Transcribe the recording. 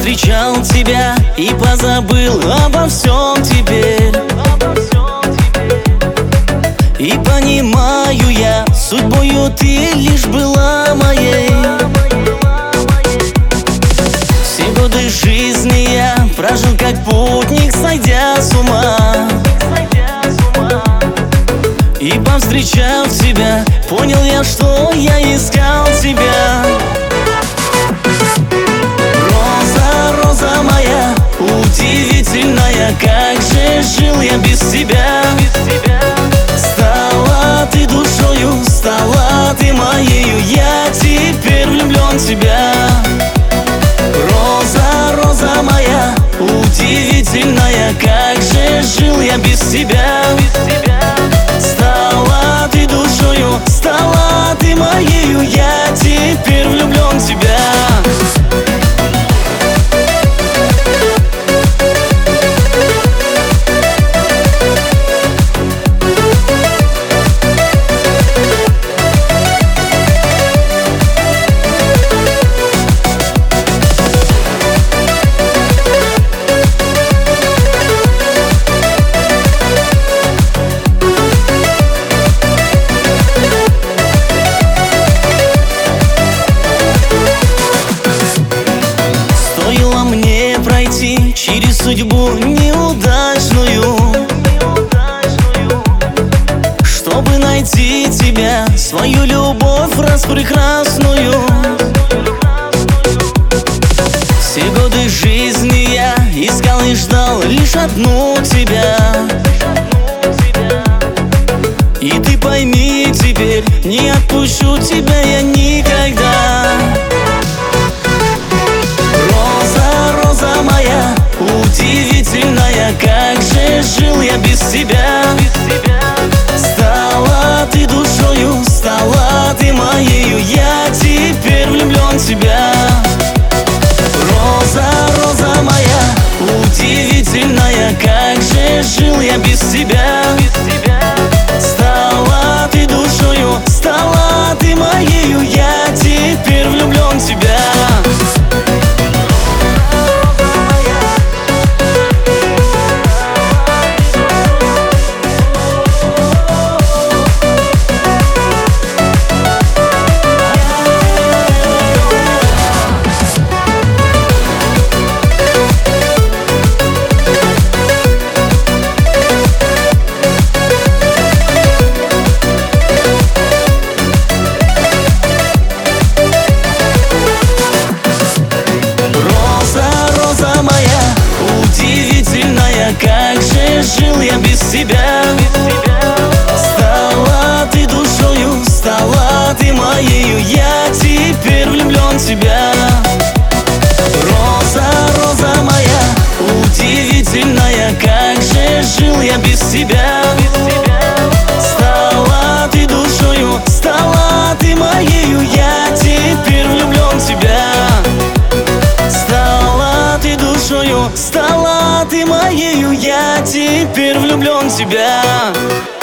повстречал тебя и позабыл обо всем теперь. И понимаю я, судьбою ты лишь была моей. Все годы жизни я прожил как путник, сойдя с ума. И повстречав тебя, понял я, что я искал тебя. Роза, роза моя, удивительная, как же жил я без тебя. Стала ты душою, стала ты моею, я теперь влюблен в тебя. Роза, роза моя, удивительная, как же жил я без тебя. Стала ты душою, стала ты моею, я теперь влюблен в тебя. Через судьбу неудачную, чтобы найти тебя, свою любовь распрекрасную. Все годы жизни я искал и ждал лишь одну тебя. И ты пойми теперь, не отпущу тебя я никогда. Роза моя, удивительная, как же жил я без тебя. Стала ты душою, стала ты моею, я теперь влюблен в тебя. Роза, роза моя, удивительная, как же жил я без тебя. Стала ты душою, стала ты моею, я теперь влюблен в тебя. Как же жил я без тебя. Стала ты душою, стала ты моею, я теперь влюблен в тебя. Роза, роза моя, удивительная, как же жил я без тебя. Стала ты душою, стала ты моею, я теперь влюблен в тебя. Стала ты душою, стала ты моею, я теперь влюблен в тебя.